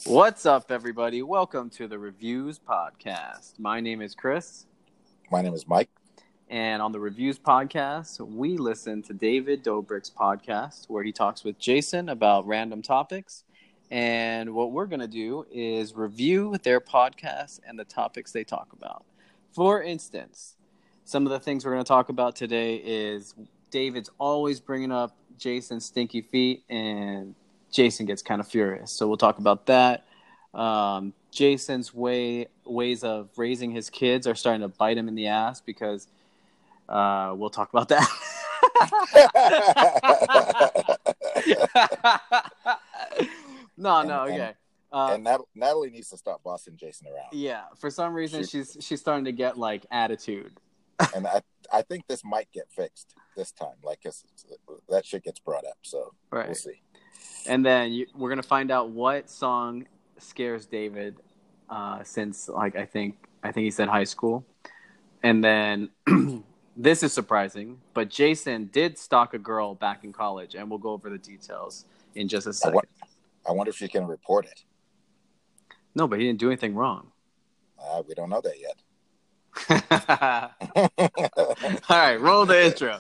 What's up, everybody? Welcome to the Reviews Podcast. My name is Chris. My name is Mike. And on the Reviews Podcast, we listen to David Dobrik's podcast where he talks with Jason about random topics. And what we're going to do is review their podcast and the topics they talk about. For instance, some of the things we're going to talk about today is David's always bringing up Jason's stinky feet, and Jason gets kind of furious. So we'll talk about that. Jason's ways of raising his kids are starting to bite him in the ass because we'll talk about that. No, okay. And Natalie needs to stop bossing Jason around. Yeah, for some reason she's starting to get like attitude. And I think this might get fixed this time. Like that shit gets brought up, so We'll see. And then we're gonna find out what song scares David since like I think he said high school. And then this is surprising, but Jason did stalk a girl back in college, and we'll go over the details in just a second. I wonder if she can report it. No, but he didn't do anything wrong. We don't know that yet. All right, roll the intro.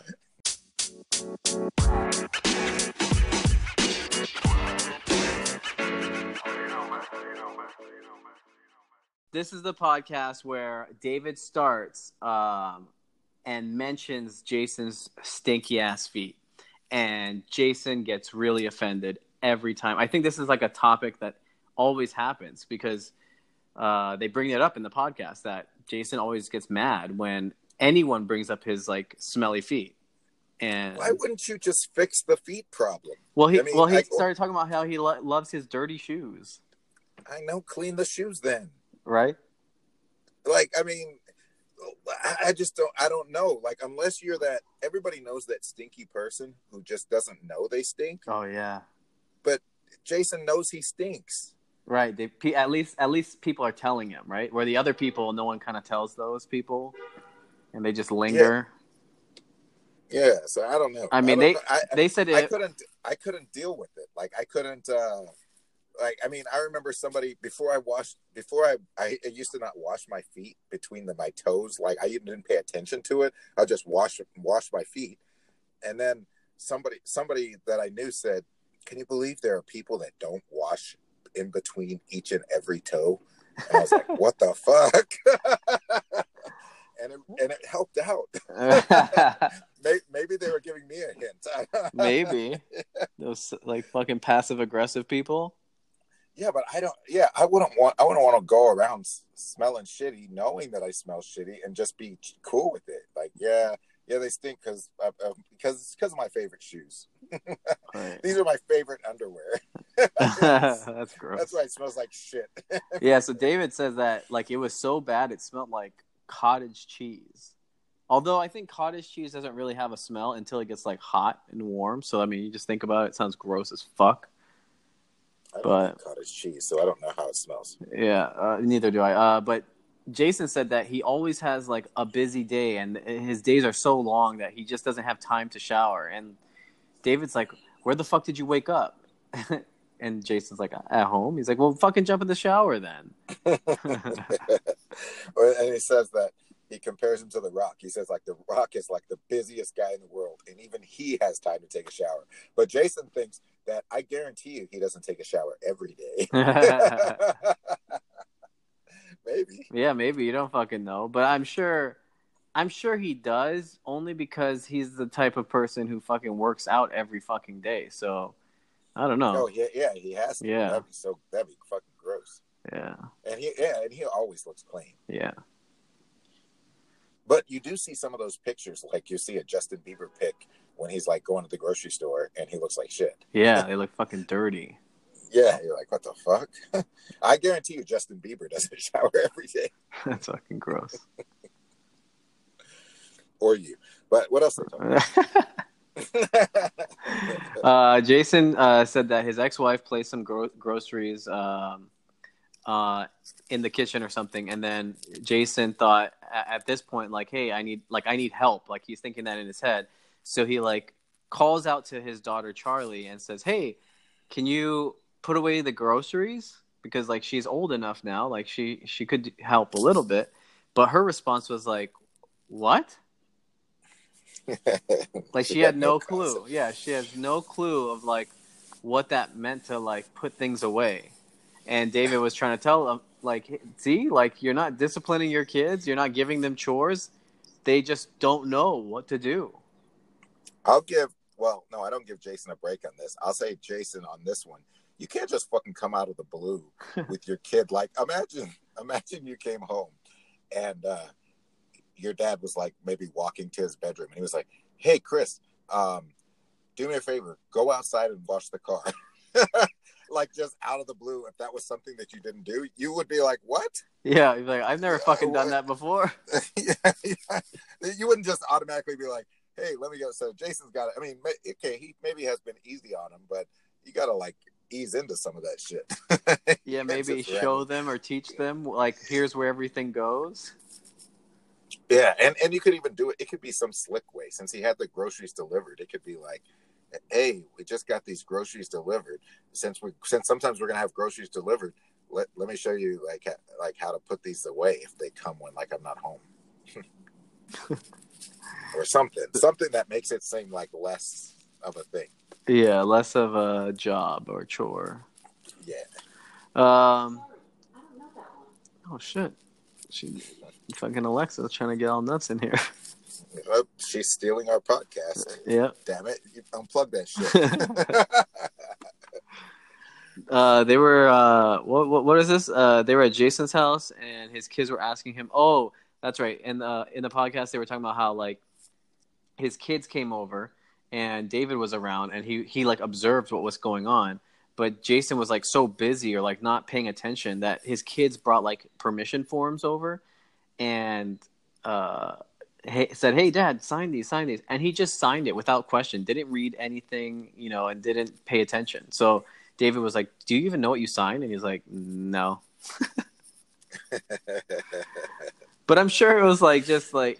This is the podcast where David starts and mentions Jason's stinky ass feet, and Jason gets really offended every time. I think this is like a topic that always happens because they bring it up in the podcast that Jason always gets mad when anyone brings up his like smelly feet. And why wouldn't you just fix the feet problem? Well, he started talking about how he loves his dirty shoes. I know, clean the shoes then. Right? Like, I mean, I don't know. Like, unless you're that, everybody knows that stinky person who just doesn't know they stink. Oh, yeah. But Jason knows he stinks. Right. At least people are telling him, right? Where the other people, no one kind of tells those people, and they just linger. Yeah, so I don't know. I mean, they said I couldn't deal with it. Like, I couldn't. I mean, I remember somebody before I used to not wash my feet between my toes. Like, I didn't pay attention to it. I just wash my feet, and then somebody that I knew said, "Can you believe there are people that don't wash in between each and every toe?" And I was like, "What the fuck?" and it helped out. Maybe they were giving me a hint. Maybe those like fucking passive aggressive people. Yeah, but I don't. Yeah, I wouldn't want to go around smelling shitty, knowing that I smell shitty, and just be cool with it. Like, yeah, they stink because of my favorite shoes. Right. These are my favorite underwear. That's gross. That's why it smells like shit. Yeah. So David says that like it was so bad it smelled like cottage cheese. Although I think cottage cheese doesn't really have a smell until it gets like hot and warm. So I mean, you just think about it; it sounds gross as fuck. I don't eat cottage cheese, so I don't know how it smells. Yeah, neither do I. But Jason said that he always has like a busy day, and his days are so long that he just doesn't have time to shower. And David's like, "Where the fuck did you wake up?" And Jason's like, "At home." He's like, "Well, fucking jump in the shower then." And he says that he compares him to The Rock. He says like The Rock is like the busiest guy in the world, and even he has time to take a shower. But Jason thinks that I guarantee you he doesn't take a shower every day. Maybe. Yeah, maybe. You don't fucking know. But I'm sure he does, only because he's the type of person who fucking works out every fucking day. So I don't know. Oh yeah, he has to. Yeah. That'd be fucking gross. Yeah. And he always looks clean. Yeah. But you do see some of those pictures, like you see a Justin Bieber pic when he's like going to the grocery store and he looks like shit. Yeah, they look fucking dirty. Yeah, you're like, what the fuck? I guarantee you Justin Bieber doesn't shower every day. That's fucking gross. Or you. But what else are we talking about? Jason said that his ex-wife placed some groceries in the kitchen or something, and then Jason thought at this point, like, hey, I need help. Like, he's thinking that in his head. So he like calls out to his daughter Charlie and says, hey, can you put away the groceries? because like she's old enough now, like she could help a little bit. But her response was like, "What?" Like she had no clue. Yeah, she has no clue of like what that meant to like put things away. And David was trying to tell them like, see, like you're not disciplining your kids, you're not giving them chores. They just don't know what to do. Well, no, I don't give Jason a break on this. I'll say Jason on this one. You can't just fucking come out of the blue with your kid. Like, imagine you came home and your dad was like maybe walking to his bedroom and he was like, "Hey, Chris, do me a favor, go outside and wash the car." Like just out of the blue, if that was something that you didn't do, you would be like, "What?" Yeah, like I've never fucking done that before. Yeah. You wouldn't just automatically be like, "Hey, let me go." So Jason's got it. I mean, okay, he maybe has been easy on him, but you got to like ease into some of that shit. Yeah, maybe show them or teach them like here's where everything goes. Yeah, and you could even do it. It could be some slick way. Since he had the groceries delivered, it could be like, "Hey, we just got these groceries delivered. Since sometimes we're gonna have groceries delivered, let me show you like how to put these away if they come when like I'm not home." Or something that makes it seem like less of a thing. Yeah, less of a job or chore. Yeah. Oh shit! Fucking Alexa's trying to get all nuts in here. Well, she's stealing our podcast. Yeah. Damn it! You unplug that shit. They were what is this? They were at Jason's house and his kids were asking him. Oh, that's right. In the podcast, they were talking about how like his kids came over and David was around and he like observed what was going on, but Jason was like so busy or like not paying attention that his kids brought like permission forms over and said, "Hey, Dad, sign these," and he just signed it without question, didn't read anything, and didn't pay attention. So David was like, "Do you even know what you signed?" And he's like, "No." But I'm sure it was like just like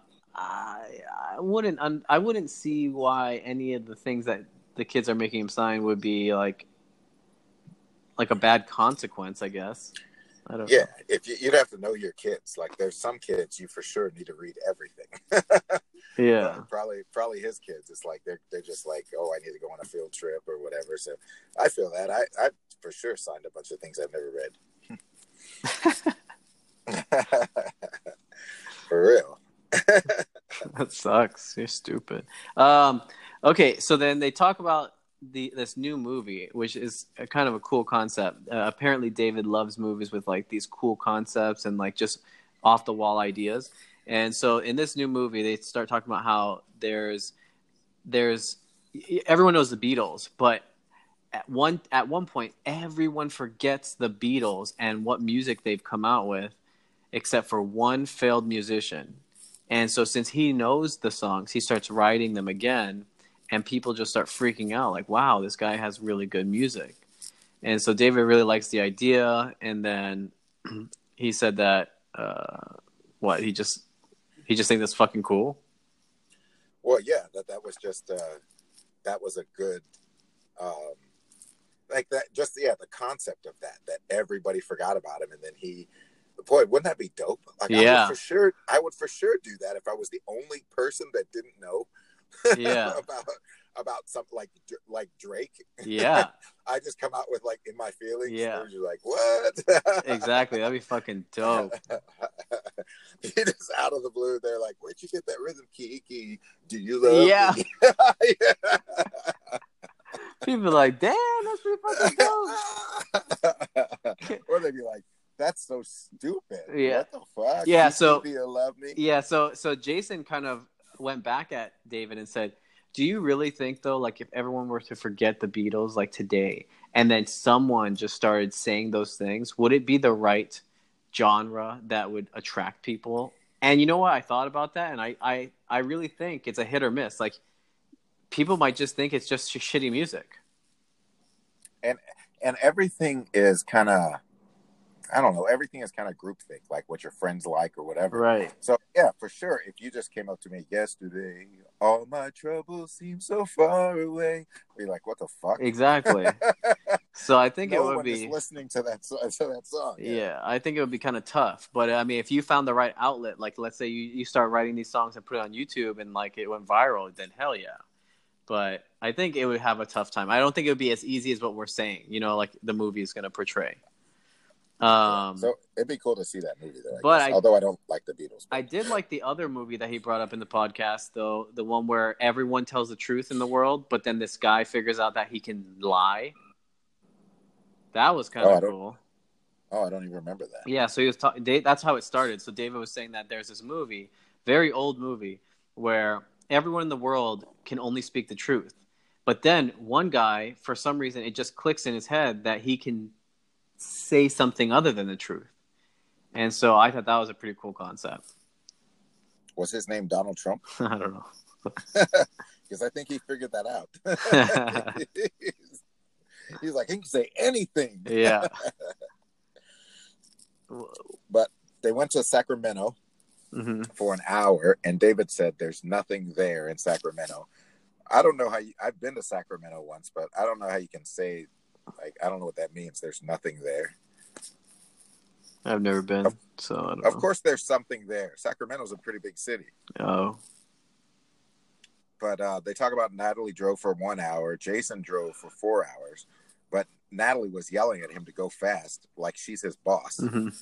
I wouldn't see why any of the things that the kids are making him sign would be like a bad consequence, I guess. I don't know. If you'd have to know your kids. Like there's some kids you for sure need to read everything. Yeah. Probably his kids. It's like they're just like, "Oh, I need to go on a field trip or whatever." So I feel that I for sure signed a bunch of things I've never read. For real. That sucks. You're stupid. Okay, so then they talk about this new movie, which is kind of a cool concept. Apparently, David loves movies with like these cool concepts and like just off the wall ideas. And so in this new movie, they start talking about how there's everyone knows the Beatles, but at one point, everyone forgets the Beatles and what music they've come out with, except for one failed musician. And so since he knows the songs, he starts writing them again, and people just start freaking out like, "Wow, this guy has really good music." And so David really likes the idea, and then he said that he just thinks that's fucking cool. Well, yeah, that was just that was a good like that, just the concept of that everybody forgot about him, and then boy, wouldn't that be dope? Like, yeah, I would for sure do that if I was the only person that didn't know yeah about something like Drake. Yeah. I just come out with like In My Feelings. Yeah. You're like, what? Exactly. That'd be fucking dope. You just out of the blue, they're like, "Where'd you get that rhythm, Kiki? Do you love me?" Yeah. People are like, "Damn, that's pretty fucking dope." Or they'd be like, "That's so stupid. Yeah. What the fuck? Yeah. So do you love me?" Yeah. So Jason kind of went back at David and said, "Do you really think though, like if everyone were to forget the Beatles like today, and then someone just started saying those things, would it be the right genre that would attract people?" And you know what? I thought about that, and I really think it's a hit or miss. Like people might just think it's just shitty music. And everything is kind of I don't know, everything is kind of groupthink, like what your friends like or whatever. Right. So yeah, for sure, if you just came up to me yesterday, all my troubles seem so far away, I'd be like, what the fuck? Exactly. So I think it No would one is be, listening to that song. yeah, I think it would be kind of tough. But I mean, if you found the right outlet, like let's say you start writing these songs and put it on YouTube and like it went viral, then hell yeah. But I think it would have a tough time. I don't think it would be as easy as what we're saying, like the movie is going to portray. Yeah. So it'd be cool to see that movie, though. But although I don't like the Beatles. I did like the other movie that he brought up in the podcast, though, the one where everyone tells the truth in the world, but then this guy figures out that he can lie. That was kind of cool. Oh, I don't even remember that. Yeah, so he was that's how it started. So David was saying that there's this movie, very old movie, where everyone in the world can only speak the truth. But then one guy, for some reason, it just clicks in his head that he can say something other than the truth. And so I thought that was a pretty cool concept. Was his name Donald Trump? I don't know. Because I think he figured that out. He's like, he can say anything. Yeah. But they went to Sacramento for an hour, and David said there's nothing there in Sacramento. I don't know how I've been to Sacramento once, but I don't know how you can say, like, I don't know what that means. There's nothing there. I've never been, so I don't know. Of course there's something there. Sacramento's a pretty big city. Oh. But they talk about Natalie drove for 1 hour. Jason drove for 4 hours. But Natalie was yelling at him to go fast, like she's his boss.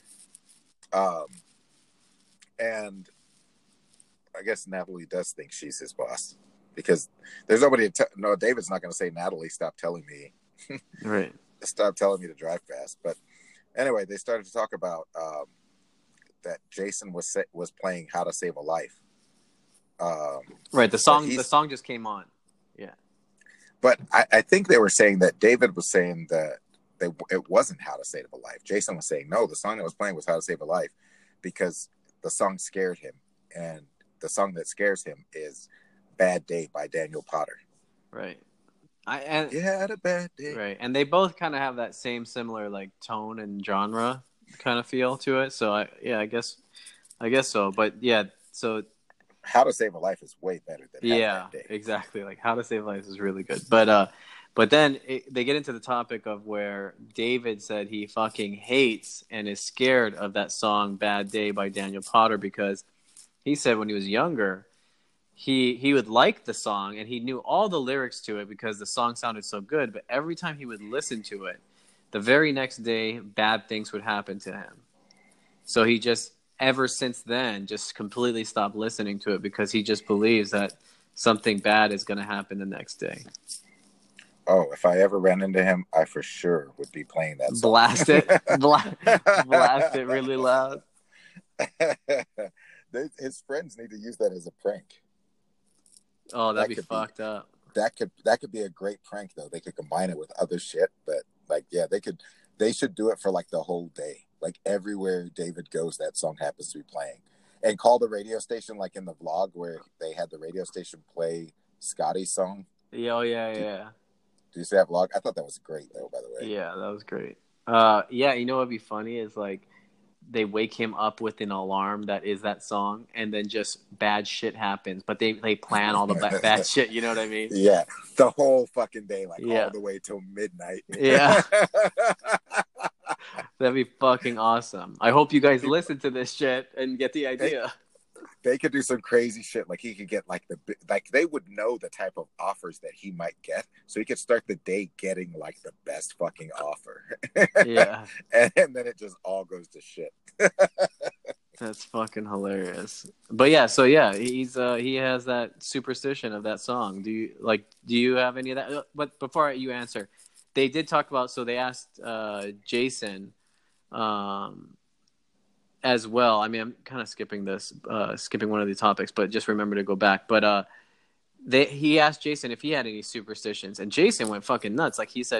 And I guess Natalie does think she's his boss. Because there's nobody no, David's not going to say, Natalie, stop telling me. Right. Stop telling me to drive fast. But anyway, they started to talk about that Jason was playing How to Save a Life. Right. The song just came on. Yeah. But I think they were saying that David was saying that it wasn't How to Save a Life. Jason was saying, no, the song that was playing was How to Save a Life because the song scared him. And the song that scares him is Bad Day by Daniel Potter. Right. You had a bad day. Right. And they both kind of have that same similar like tone and genre kind of feel to it. So I guess so. But yeah, so How to Save a Life is way better than Have a Bad Day. Exactly. Like How to Save a Life is really good. But then they get into the topic of where David said he fucking hates and is scared of that song Bad Day by Daniel Potter because he said when he was younger, he would like the song and he knew all the lyrics to it because the song sounded so good. But every time he would listen to it, the very next day, bad things would happen to him. So he just, ever since then, just completely stopped listening to it because he just believes that something bad is going to happen the next day. Oh, if I ever ran into him, I for sure would be playing that song. Blast it. Blast it really loud. His friends need to use that as a prank. Oh, that'd be fucked up. That could be a great prank though. They could combine it with other shit, but like yeah, they should do it for like the whole day. Like everywhere David goes, that song happens to be playing. And call the radio station like in the vlog where they had the radio station play Scotty's song. Yeah, yeah. Do you see that vlog? I thought that was great though, by the way. Yeah, that was great. Yeah, you know what'd be funny is like they wake him up with an alarm that is that song, and then just bad shit happens. But they plan all the bad shit. You know what I mean? Yeah, the whole fucking day, like all the way till midnight. Yeah, that'd be fucking awesome. I hope you guys listen to this shit and get the idea. They could do some crazy shit. Like he could get like they would know the type of offers that he might get, so he could start the day getting like the best fucking offer. Yeah, and then it just all goes to shit. That's fucking hilarious. But yeah, so yeah, he has that superstition of that song. Do you have any of that? But before you answer, they did talk about. So they asked Jason. As well. I mean, I'm kind of skipping one of the topics, but just remember to go back. But he asked Jason if he had any superstitions, and Jason went fucking nuts. Like he said,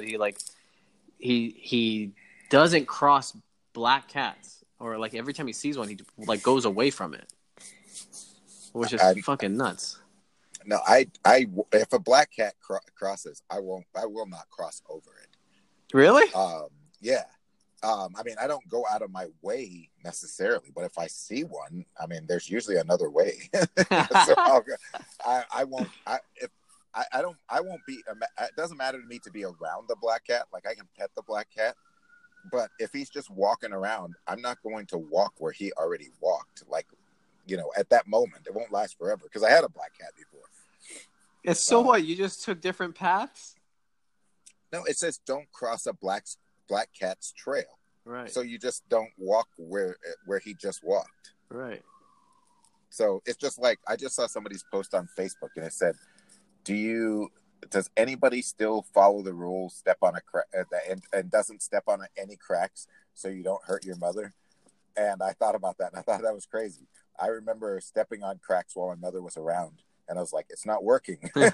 he doesn't cross black cats, or like every time he sees one, he like goes away from it, which is fucking nuts. No, if a black cat crosses, I will not cross over it. Really? Yeah. I mean, I don't go out of my way necessarily, but if I see one, I mean, there's usually another way. So I won't. I won't be. It doesn't matter to me to be around the black cat. Like I can pet the black cat, but if he's just walking around, I'm not going to walk where he already walked. Like, at that moment, it won't last forever because I had a black cat before. So what? You just took different paths? No, it says don't cross a black cat's trail. Right. So you just don't walk where he just walked. Right. So it's just like I just saw somebody's post on Facebook and it said, does anybody still follow the rules, step on a crack and doesn't step on any cracks so you don't hurt your mother? And I thought about that and I thought that was crazy. I remember stepping on cracks while my mother was around. And I was like, it's not working. Break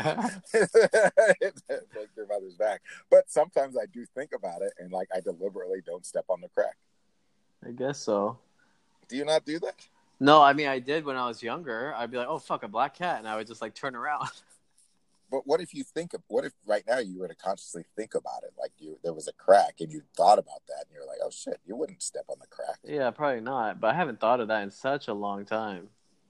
your mother's back. But sometimes I do think about it and like I deliberately don't step on the crack. I guess so. Do you not do that? No, I mean, I did when I was younger. I'd be like, oh, fuck, a black cat. And I would just like turn around. But what if right now you were to consciously think about it? Like there was a crack and you thought about that and you're like, oh shit, you wouldn't step on the crack. Yeah, probably not. But I haven't thought of that in such a long time.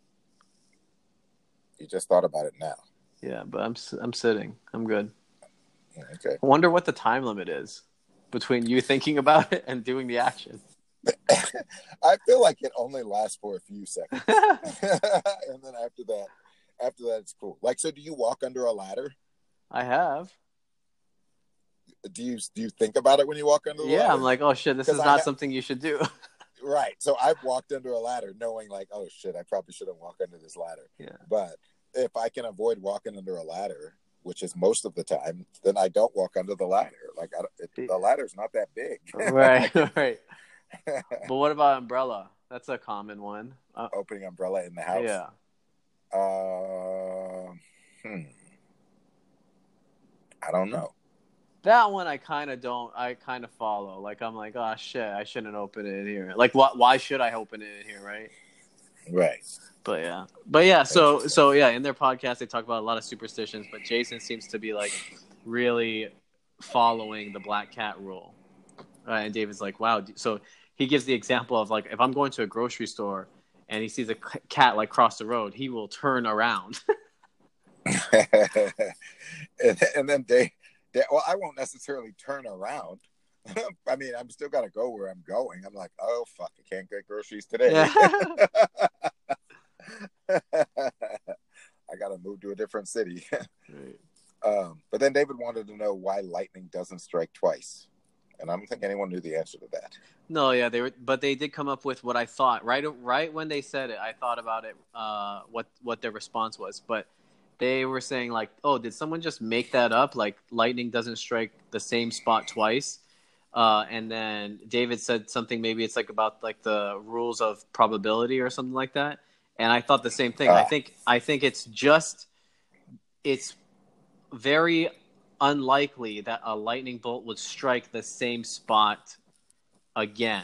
You just thought about it now. Yeah, but I'm sitting. I'm good. Okay. I wonder what the time limit is between you thinking about it and doing the action. I feel like it only lasts for a few seconds. And then after that it's cool. Like, so do you walk under a ladder? I have. Do you think about it when you walk under the ladder? Yeah, I'm like, oh shit, this is not something you should do. Right. So I've walked under a ladder knowing like, oh shit, I probably shouldn't walk under this ladder. Yeah. But if I can avoid walking under a ladder, which is most of the time, then I don't walk under the ladder. Like the ladder's not that big. Right. Right. But what about umbrella? That's a common one. Opening umbrella in the house. Yeah. I don't know. That one I kind of don't. I kind of follow. Like I'm like, oh shit, I shouldn't open it in here. Like, why should I open it in here, right? Right. But yeah. So yeah. In their podcast, they talk about a lot of superstitions, but Jason seems to be like really following the black cat rule. And David's like, wow. So he gives the example of like, if I'm going to a grocery store and he sees a cat like cross the road, he will turn around. and then well, I won't necessarily turn around. I mean, I'm still got to go where I'm going. I'm like, oh, fuck, I can't get groceries today. Yeah. I got to move to a different city. Right. But then David wanted to know why lightning doesn't strike twice. And I don't think anyone knew the answer to that. No, yeah, they did come up with what I thought. Right when they said it, I thought about it, what their response was. But they were saying like, oh, did someone just make that up? Like lightning doesn't strike the same spot twice. And then David said something, maybe it's like about like the rules of probability or something like that. And I thought the same thing. I think it's very unlikely that a lightning bolt would strike the same spot again.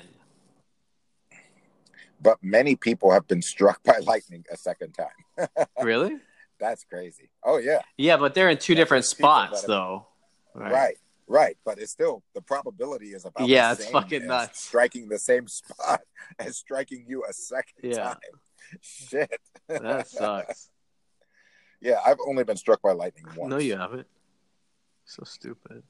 But many people have been struck by lightning a second time. Really? That's crazy. Oh, yeah. Yeah, but they're in two different spots, though. Right. But it's still, the probability is about the same. It's fucking nuts. Striking the same spot as striking you a second time. Shit. That sucks. Yeah, I've only been struck by lightning once. No, you haven't. So stupid.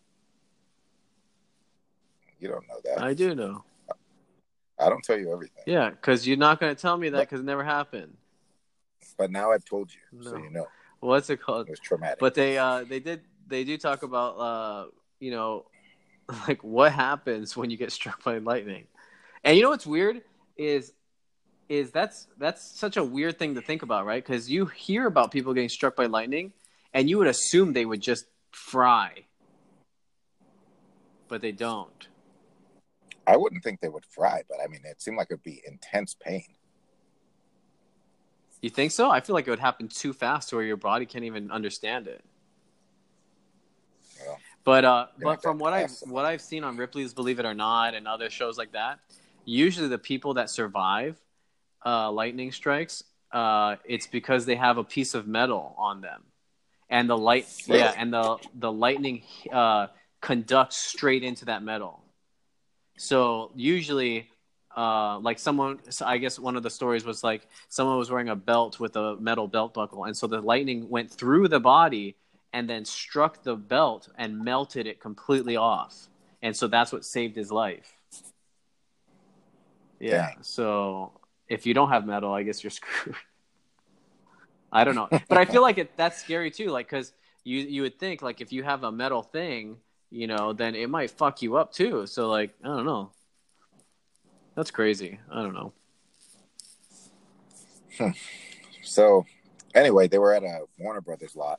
You don't know that. I do know. I don't tell you everything. Yeah, because you're not going to tell me that because it never happened. But now I've told you, so you know. What's it called? It was traumatic. But they do talk about like what happens when you get struck by lightning. And you know what's weird is that's such a weird thing to think about, right? Because you hear about people getting struck by lightning, and you would assume they would just fry, but they don't. I wouldn't think they would fry, but I mean, it seemed like it'd be intense pain. You think so? I feel like it would happen too fast to where your body can't even understand it. Well, but from what I've seen on Ripley's Believe It or Not and other shows like that, usually the people that survive lightning strikes, it's because they have a piece of metal on them, and the lightning conducts straight into that metal. So usually, like someone, so I guess one of the stories was like someone was wearing a belt with a metal belt buckle, and so the lightning went through the body and then struck the belt and melted it completely off, and so that's what saved his life. Yeah. Dang. So if you don't have metal, I guess you're screwed. I don't know, but I feel like that's scary too. Like, because you would think like if you have a metal thing, then it might fuck you up too. So like, I don't know. That's crazy. I don't know. So, anyway, they were at a Warner Brothers lot,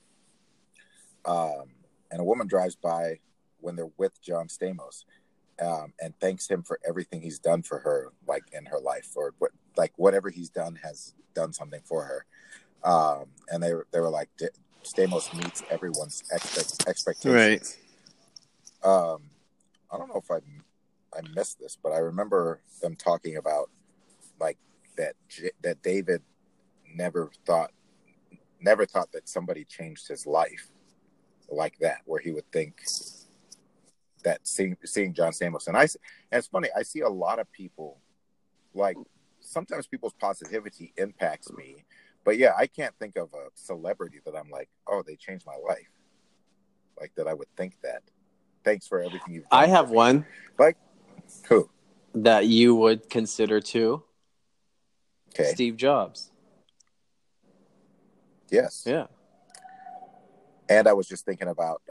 and a woman drives by when they're with John Stamos, and thanks him for everything he's done for her, like in her life, or like whatever he's done has done something for her. And they were like, Stamos meets everyone's expectations. Right. I don't know if I missed this, but I remember them talking about like that David never thought that somebody changed his life like that, where he would think that seeing John Stamos. And it's funny, I see a lot of people, like sometimes people's positivity impacts me, but yeah, I can't think of a celebrity that I'm like, oh, they changed my life, like that I would think that. Thanks for everything you've done. I have one. Like who? That you would consider too. Okay. Steve Jobs. Yes. Yeah. And I was just thinking about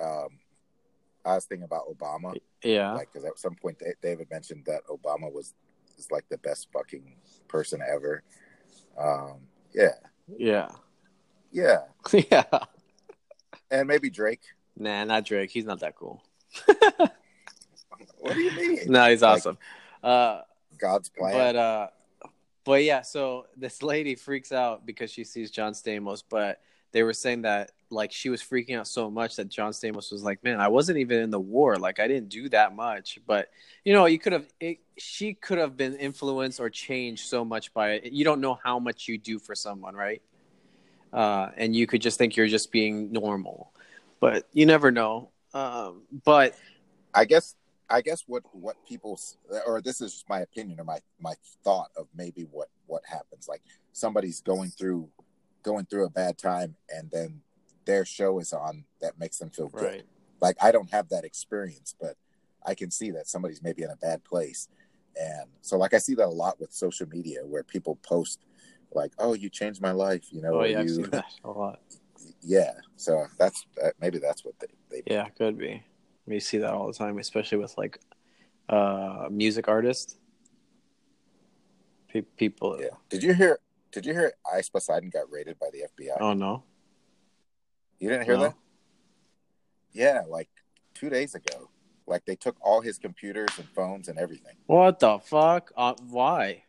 Obama. Yeah. Like, because at some point David mentioned that Obama is like the best fucking person ever. Yeah. Yeah. Yeah. Yeah. And maybe Drake. Nah, not Drake. He's not that cool. What do you mean? No, he's awesome. God's plan. But yeah, so this lady freaks out because she sees John Stamos, but they were saying that like she was freaking out so much that John Stamos was like, "Man, I wasn't even in the war. Like I didn't do that much." But she could have been influenced or changed so much by it. You don't know how much you do for someone, right? And you could just think you're just being normal, but you never know. But I guess what people, or this is just my opinion or my thought of maybe what happens, like somebody's going through a bad time and then their show is on that makes them feel good. Right. Like I don't have that experience, but I can see that somebody's maybe in a bad place. And so like I see that a lot with social media where people post like, "Oh, you changed my life," Oh yeah, I've seen that a lot. Yeah, so maybe that's what they yeah, could be. We see that all the time, especially with like music artists. People. Yeah. Did you hear Ice Poseidon got raided by the FBI? Oh no. You didn't hear that? Yeah, like 2 days ago. Like they took all his computers and phones and everything. What the fuck? Why?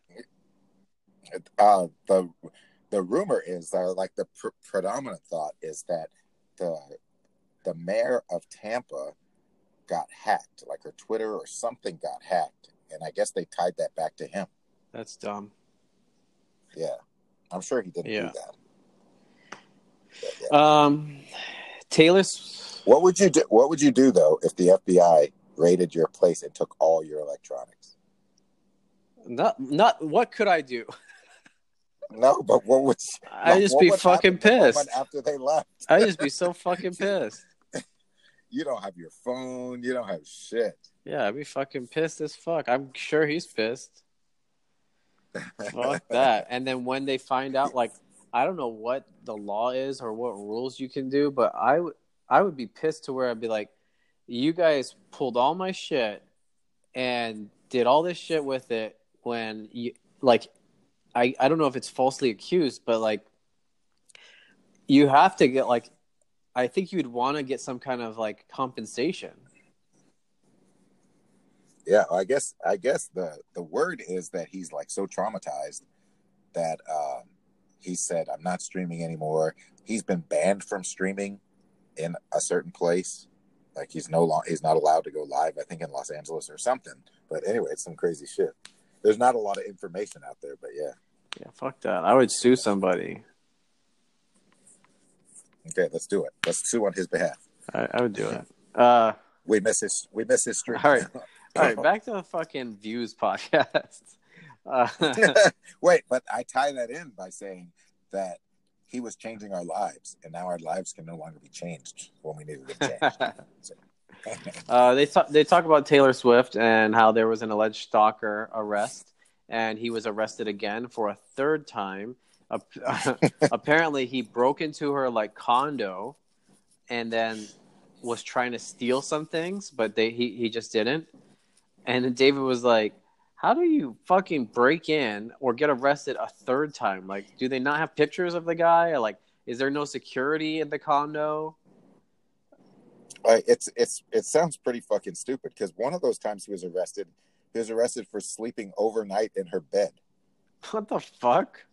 The rumor is, like the predominant thought is that the mayor of Tampa got hacked, like her Twitter or something got hacked, and I guess they tied that back to him. That's dumb. Yeah, I'm sure he didn't do that. But, yeah. Taylor's. What would you do? What would you do though if the FBI raided your place and took all your electronics? Not. What could I do? No, but what would? I'd just be fucking pissed after they left. I'd just be so fucking pissed. You don't have your phone. You don't have shit. Yeah, I'd be fucking pissed as fuck. I'm sure he's pissed. Fuck that. And then when they find out, like, I don't know what the law is or what rules you can do, but I would be pissed to where I'd be like, you guys pulled all my shit and did all this shit with it when you, like, I don't know if it's falsely accused, but, like, you have to get, like, I think you'd want to get some kind of, like, compensation. Yeah, I guess the word is that he's like so traumatized that he said, "I'm not streaming anymore." He's been banned from streaming in a certain place. Like he's not allowed to go live, I think in Los Angeles or something. But anyway, it's some crazy shit. There's not a lot of information out there, but yeah. Yeah, fuck that. I would sue somebody. Okay, let's do it. Let's sue on his behalf. I would do it. We miss his stream. All right. All right, back to the fucking Views podcast. Uh, Wait, but I tie that in by saying that he was changing our lives, and now our lives can no longer be changed when we needed them changed. So. they talk about Taylor Swift and how there was an alleged stalker arrest, and he was arrested again for a third time. Apparently, he broke into her like condo, and then was trying to steal some things, but he just didn't. And then David was like, "How do you fucking break in or get arrested a third time? Like, do they not have pictures of the guy? Or, like, is there no security in the condo?" It sounds pretty fucking stupid because one of those times he was arrested for sleeping overnight in her bed. What the fuck?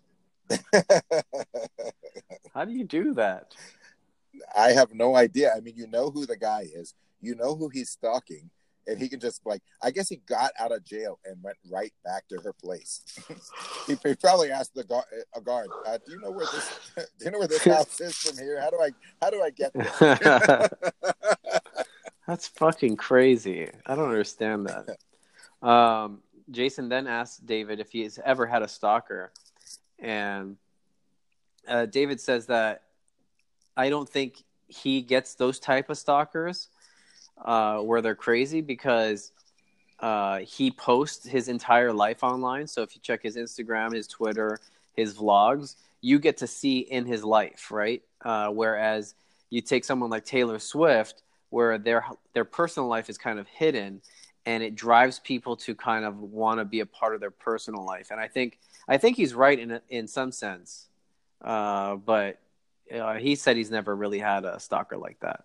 How do you do that? I have no idea. I mean, you know who the guy is, you know who he's stalking, and he can just like, I guess he got out of jail and went right back to her place. he probably asked a guard, do you know where this house is from here? How do I get there? That's fucking crazy. I don't understand that. Jason then asked David if he's ever had a stalker, and David says that I don't think he gets those type of stalkers where they're crazy because he posts his entire life online. So if you check his Instagram, his Twitter, his vlogs, you get to see in his life, right? Whereas you take someone like Taylor Swift, where their personal life is kind of hidden, and it drives people to kind of want to be a part of their personal life. And I think he's right in some sense, but he said he's never really had a stalker like that.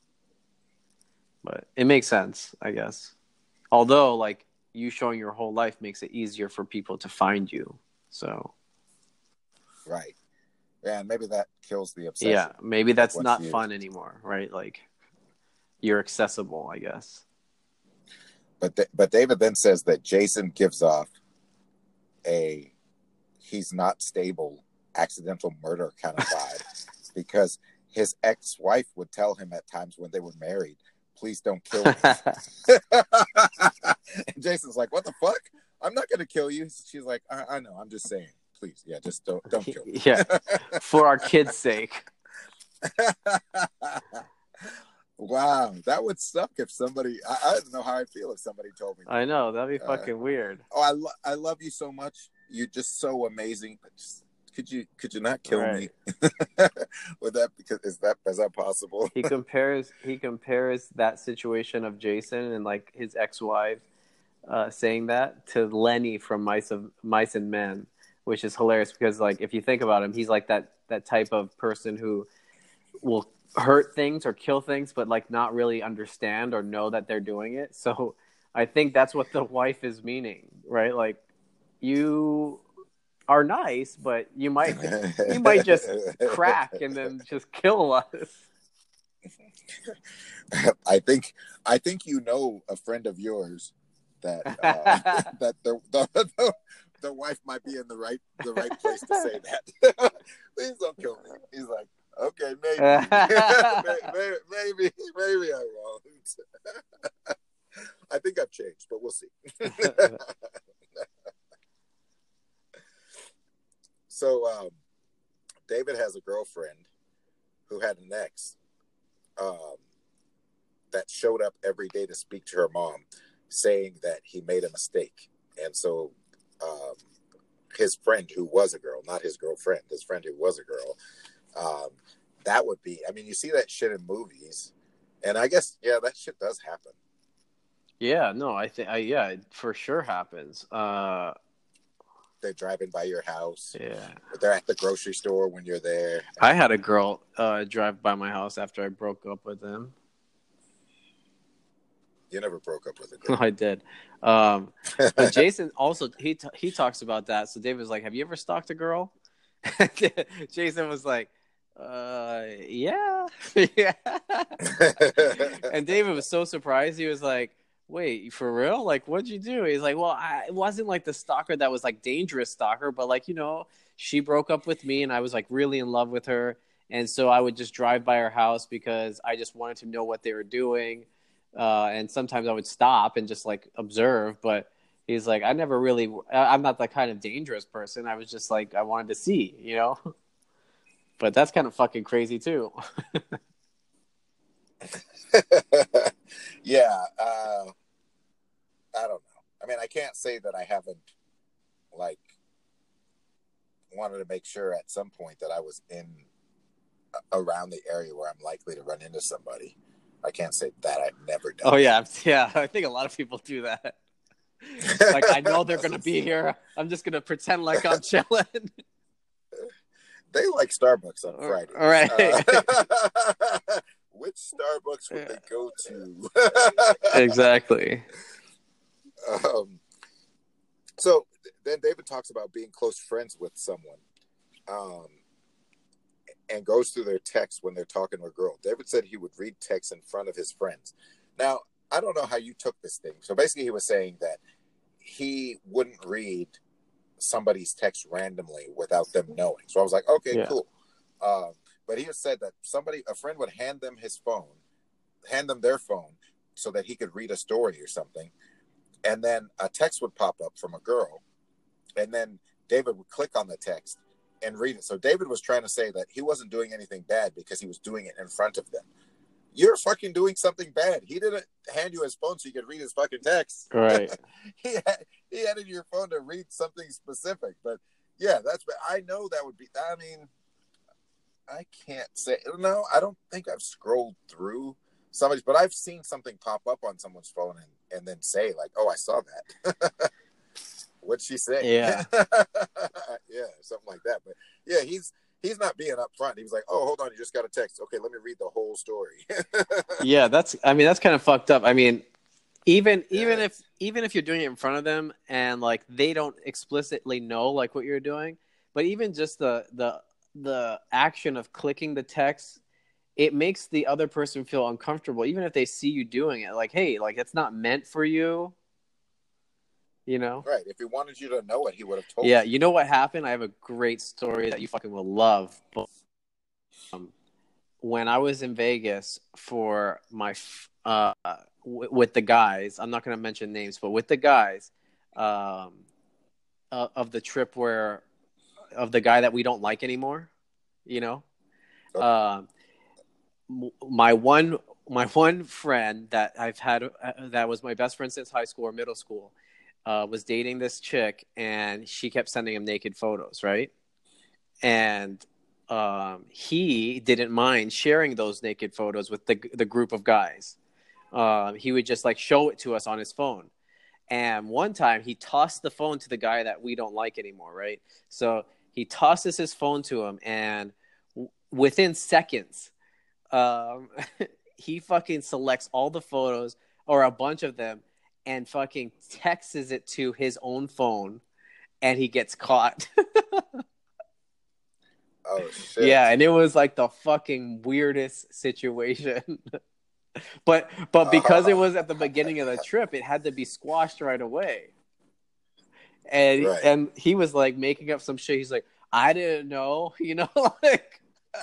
But it makes sense, I guess. Although, like, you showing your whole life makes it easier for people to find you. So, right, and maybe that kills the obsession. Yeah, maybe that's not fun anymore, right? Like, you're accessible, I guess. But David then says that Jason gives off he's not stable, accidental murder kind of vibe because his ex-wife would tell him at times when they were married, "Please don't kill me." And Jason's like, "What the fuck? I'm not going to kill you." She's like, I know. I'm just saying. Please, yeah, just don't kill me. Yeah, for our kids' sake. Wow, that would suck if somebody. I don't know how I'd feel if somebody told me. I know, that'd be fucking weird. Oh, I love you so much. You're just so amazing. Just, could you not kill me? Would that is that possible? He compares that situation of Jason and like his ex-wife saying that to Lenny from Mice and Men, which is hilarious because like if you think about him, he's like that type of person who will hurt things or kill things, but like not really understand or know that they're doing it. So I think that's what the wife is meaning, right? Like you are nice, but you might just crack and then just kill us. I think you know a friend of yours that that the wife might be in the right place to say that. Please don't kill me. He's like, okay, maybe maybe I won't. I think I've changed, but we'll see. So David has a girlfriend who had an ex that showed up every day to speak to her mom, saying that he made a mistake. And so his friend who was a girl, not his girlfriend, his friend who was a girl, that would be, I mean, you see that shit in movies, and I guess, yeah, that shit does happen. Yeah, no, I think, yeah, it for sure happens. They're driving by your house. Yeah. Or they're at the grocery store when you're there. I had a girl drive by my house after I broke up with him. You never broke up with a girl. I did. But Jason also, he talks about that. So David was like, have you ever stalked a girl? Jason was like, yeah. Yeah. And David was so surprised. He was like, wait, for real? Like, what'd you do? He's like, well, it wasn't like the stalker that was like dangerous stalker, but like, you know, she broke up with me and I was like really in love with her. And so I would just drive by her house because I just wanted to know what they were doing. and sometimes I would stop and just like observe. But he's like, I'm not that kind of dangerous person. I was just like, I wanted to see, you know. But that's kind of fucking crazy too. Yeah, I don't know. I mean, I can't say that I haven't like wanted to make sure at some point that I was in around the area where I'm likely to run into somebody. I can't say that I've never done. Oh yeah, yeah. I think a lot of people do that. Like, I know they're gonna be here. I'm just gonna pretend like I'm chilling. They like Starbucks on Fridays. All right. Which Starbucks would they go to? Exactly. So then David talks about being close friends with someone, and goes through their texts when they're talking to a girl. David said he would read texts in front of his friends. Now, I don't know how you took this thing. So basically he was saying that he wouldn't read somebody's text randomly without them knowing. So I was like, okay, Yeah. cool. But he has said that a friend would hand them their phone so that he could read a story or something. And then a text would pop up from a girl. And then David would click on the text and read it. So David was trying to say that he wasn't doing anything bad because he was doing it in front of them. You're fucking doing something bad. He didn't hand you his phone so you could read his fucking text. Right. he handed your phone to read something specific. But yeah, I know that would be, I mean, I can't say, no, I don't think I've scrolled through somebody's, but I've seen something pop up on someone's phone and then say like, oh, I saw that. What'd she say? Yeah. Yeah, something like that. But yeah, he's not being upfront. He was like, oh, hold on, you just got a text. Okay, let me read the whole story. Yeah, that's kind of fucked up. I mean, even if you're doing it in front of them and like they don't explicitly know like what you're doing, but even just the action of clicking the text, it makes the other person feel uncomfortable, even if they see you doing it. Like, hey, like it's not meant for you, you know? Right. If he wanted you to know it, he would have told you. Yeah, you know what happened? I have a great story that you fucking will love. When I was in Vegas for my with the guys, I'm not going to mention names, but with the guys of the trip of the guy that we don't like anymore, you know, Okay. my one friend that I've had that was my best friend since high school or middle school was dating this chick, and she kept sending him naked photos, right? And he didn't mind sharing those naked photos with the group of guys. He would just like show it to us on his phone. And one time he tossed the phone to the guy that we don't like anymore, right? So he tosses his phone to him, and within seconds, he fucking selects all the photos or a bunch of them and fucking texts it to his own phone, and he gets caught. Oh shit. Yeah, and it was like the fucking weirdest situation. But because it was at the beginning of the trip, it had to be squashed right away. And Right. and he was like making up some shit. He's like, I didn't know, you know, like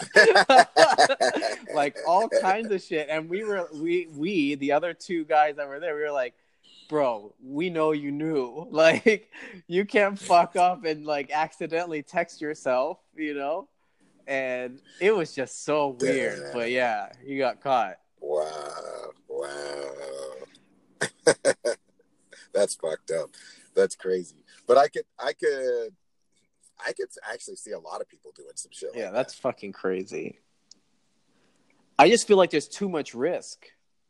like all kinds of shit. And we the other two guys that were there, we were like, bro, we know you knew. Like, you can't fuck up and like accidentally text yourself, you know? And it was just so weird. Damn. But yeah, he got caught. Wow. That's fucked up. That's crazy. But I could actually see a lot of people doing some shit Yeah, like that's that. fucking crazy. I just feel like there's too much risk.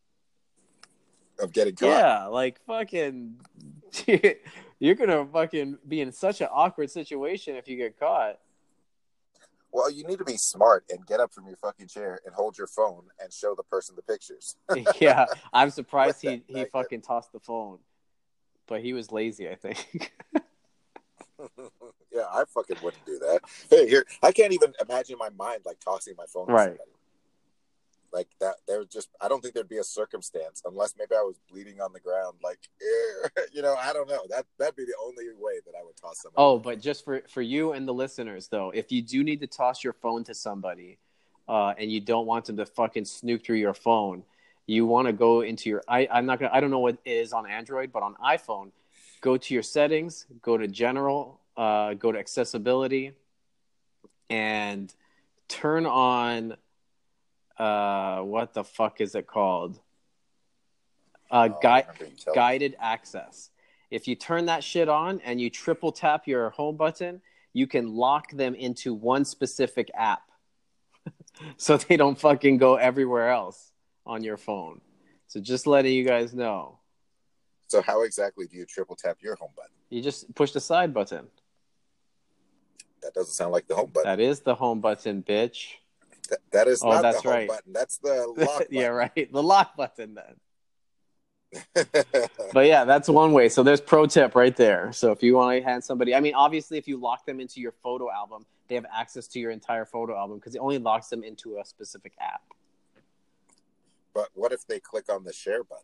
Of getting caught. Yeah, like fucking you're gonna fucking be in such an awkward situation if you get caught. Well, you need to be smart and get up from your fucking chair and hold your phone and show the person the pictures. Yeah, I'm surprised he That fucking tossed the phone. But he was lazy, I think. Yeah, I fucking wouldn't do that. Hey, here, I can't even imagine my mind like tossing my phone to Right. somebody. Like that, I don't think there'd be a circumstance unless maybe I was bleeding on the ground, like, you know, I don't know. That'd be the only way that I would toss somebody. Oh, but just for you and the listeners, though, if you do need to toss your phone to somebody and you don't want them to fucking snoop through your phone, you want to go into your I don't know what it is on Android, but on iPhone, go to your settings, go to general, go to accessibility, and turn on what the fuck is it called? Guided access. If you turn that shit on and you triple tap your home button, you can lock them into one specific app. So they don't fucking go everywhere else on your phone. So just letting you guys know. So how exactly do you triple tap your home button? You just push the side button. That doesn't sound like the home button. That is the home button, bitch. That is not that's the home right. button. That's the lock button. Yeah, right. The lock button then. But yeah, that's one way. So there's pro tip right there. So if you want to hand somebody, I mean, obviously, if you lock them into your photo album, they have access to your entire photo album because it only locks them into a specific app. But what if they click on the share button?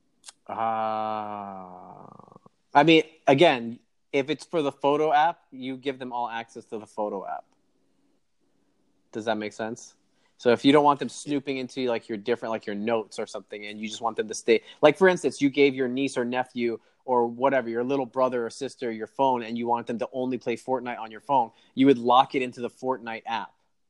I mean, again, if it's for the photo app, you give them all access to the photo app. Does that make sense? So if you don't want them snooping into like your different, like your notes or something, and you just want them to stay, like for instance, you gave your niece or nephew or whatever, your little brother or sister, your phone, and you want them to only play Fortnite on your phone, you would lock it into the Fortnite app.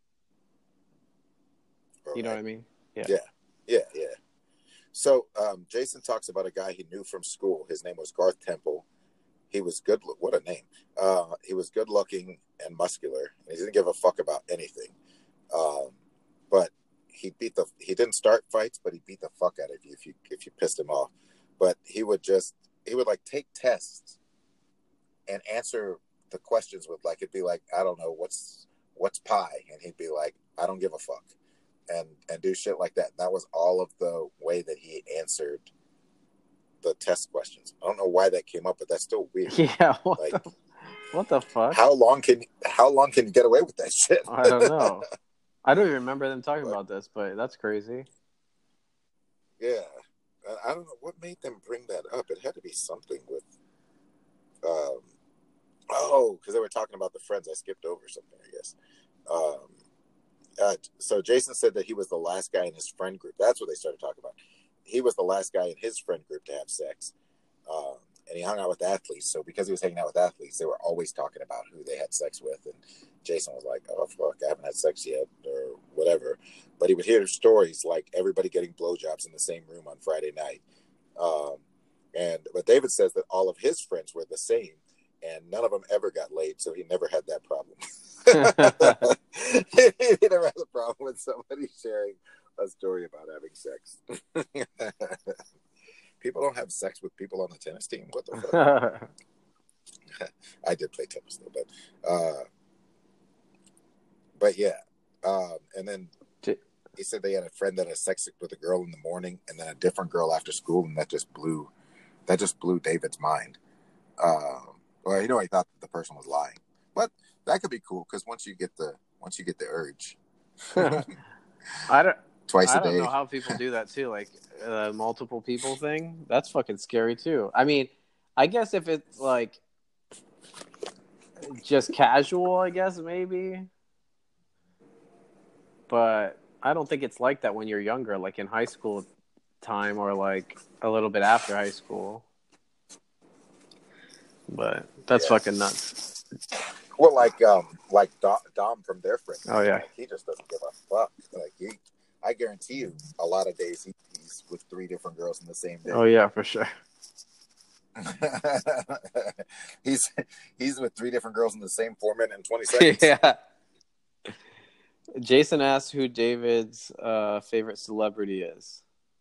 You know what I mean? Yeah. So Jason talks about a guy he knew from school. His name was Garth Temple. He was good. What a name. He was good looking and muscular, and he didn't give a fuck about anything. But he didn't start fights, but he beat the fuck out of you if you pissed him off. But he would like take tests and answer the questions with like, it'd be like, I don't know, what's pie? And he'd be like, I don't give a fuck. And do shit like that. And that was all of the way that he answered the test questions. I don't know why that came up, but that's still weird. Yeah. What the fuck? How long can you get away with that shit? I don't know. I don't even remember them talking about this, but that's crazy. Yeah. I don't know what made them bring that up. It had to be something with because they were talking about the friends. I skipped over something, I guess. So Jason said that he was the last guy in his friend group. That's what they started talking about. He was the last guy in his friend group to have sex. And he hung out with athletes. So because he was hanging out with athletes, they were always talking about who they had sex with. And Jason was like, oh, fuck, I haven't had sex yet or whatever. But he would hear stories like everybody getting blowjobs in the same room on Friday night. But David says that all of his friends were the same. And none of them ever got laid. So he never had that problem. He never had a problem with somebody sharing a story about having sex. People don't have sex with people on the tennis team. What the fuck? I did play tennis though, but yeah. And then he said they had a friend that had sex with a girl in the morning, and then a different girl after school, and that just blew David's mind. Well, he thought that the person was lying, but that could be cool because once you get the urge, twice a day. I don't know how people do that too. Like multiple people thing. That's fucking scary too. I mean, I guess if it's like just casual, I guess maybe. But I don't think it's like that when you're younger, like in high school time or like a little bit after high school. But that's fucking nuts. Well, like Dom from their friend. Oh yeah, he just doesn't give a fuck. Like I guarantee you, a lot of days he's with 3 different girls in the same day. Oh yeah, for sure. he's with 3 different girls in the same 4 minute and 20 seconds. Yeah. Jason asked who David's favorite celebrity is.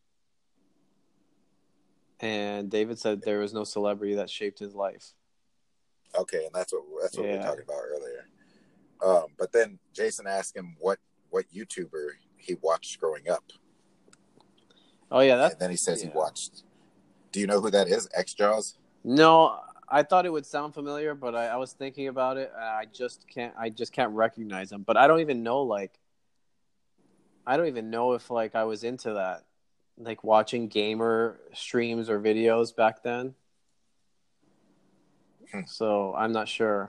And David said there was no celebrity that shaped his life. Okay, and that's what we were talking about earlier. But then Jason asked him what YouTuber he watched growing up. Oh yeah, and then he says he watched. Do you know who that is? X-Jaws? No, I thought it would sound familiar, but I was thinking about it. I just can't recognize him. But I don't even know if like I was into that, like watching gamer streams or videos back then. So I'm not sure.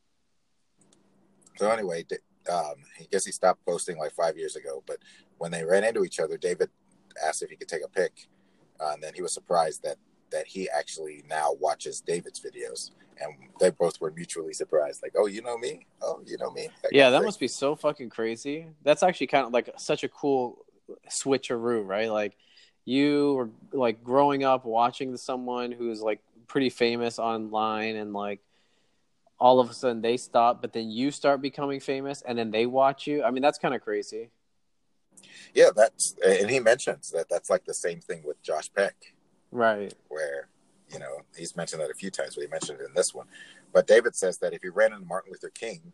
So anyway, I guess he stopped posting like 5 years ago. But when they ran into each other, David asked if he could take a pic, and then he was surprised that he actually now watches David's videos, and they both were mutually surprised. Like, oh, you know me? Oh, you know me? Yeah, that must be so fucking crazy. That's actually kind of like such a cool switcheroo, right? Like you were like growing up watching someone who's like pretty famous online, and like all of a sudden they stop, but then you start becoming famous, and then they watch you. I mean, that's kind of crazy. Yeah, and he mentions that's like the same thing with Josh Peck, right? Where he's mentioned that a few times, but he mentioned it in this one. But David says that if he ran into Martin Luther King,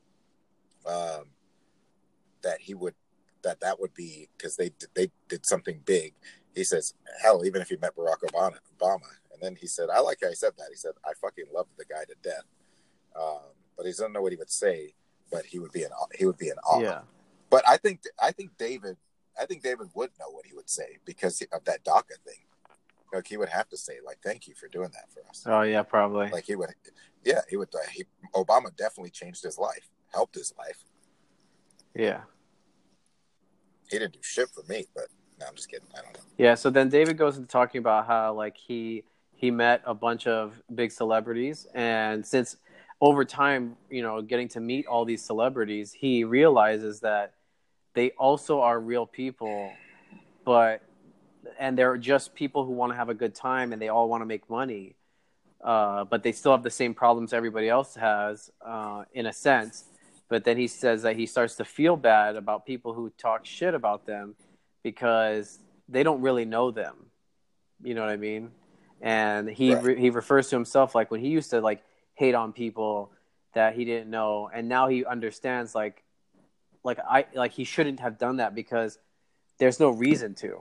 that he would that would be because they did something big. He says, hell, even if he met Barack Obama, and then he said, I like how he said that. He said, I fucking loved the guy to death, but he doesn't know what he would say, but he would be in awe. Yeah. But I think David would know what he would say because of that DACA thing. Like he would have to say, like, thank you for doing that for us. Oh yeah, probably. Like he would. Obama definitely changed his life, helped his life. Yeah. He didn't do shit for me, but no, I'm just kidding. I don't know. Yeah. So then David goes into talking about how like he met a bunch of big celebrities, and since over time, getting to meet all these celebrities, he realizes that they also are real people, and they're just people who want to have a good time, and they all want to make money, but they still have the same problems everybody else has, in a sense. But then he says that he starts to feel bad about people who talk shit about them because they don't really know them. You know what I mean? And he refers to himself like when he used to like hate on people that he didn't know, and now he understands like he shouldn't have done that because there's no reason to.